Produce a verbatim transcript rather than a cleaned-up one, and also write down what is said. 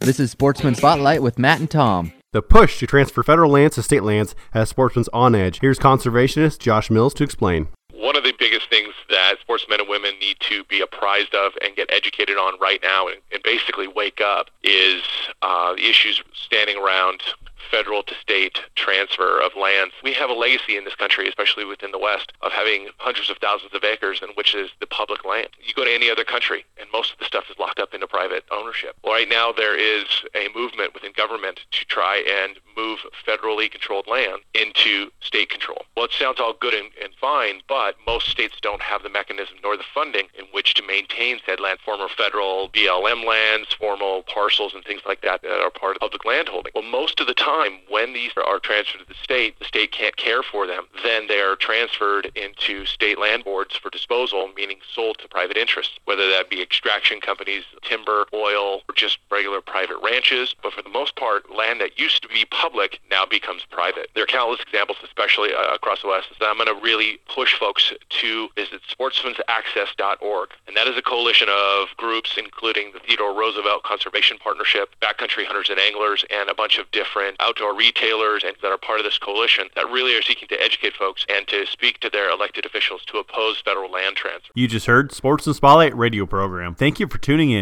This is Sportsman Spotlight with Matt and Tom. The push to transfer federal lands to state lands has sportsmen's on edge. Here's conservationist Josh Mills to explain. One of the biggest things that sportsmen and women need to be apprised of and get educated on right now and, and basically wake up is uh, the issues standing around federal to state transfer of lands. We have a legacy in this country, especially within the West, of having hundreds of thousands of acres in which is the public land. You go to any other country and most of the stuff is locked up into private ownership. Well, right now there is a movement within government to try and move federally controlled land into state control. Well, it sounds all good and, and fine, but most states don't have the mechanism nor the funding in which to maintain said land. Former federal B L M lands, formal parcels and things like that that are part of public land holding. Well, most of the time when these are transferred to the state, the state can't care for them. Then they are transferred into state land boards for disposal, meaning sold to private interests, whether that be extraction companies, timber, oil, or just regular private ranches. But for the most part, land that used to be public now becomes private. There are countless examples, especially uh, across the West, that I'm going to really push folks to visit sportsmans access dot org. And that is a coalition of groups, including the Theodore Roosevelt Conservation Partnership, Backcountry Hunters and Anglers, and a bunch of different outdoor retailers and that are part of this coalition that really are seeking to educate folks and to speak to their elected officials to oppose federal land transfer. You just heard Sportsman Spotlight radio program. Thank you for tuning in.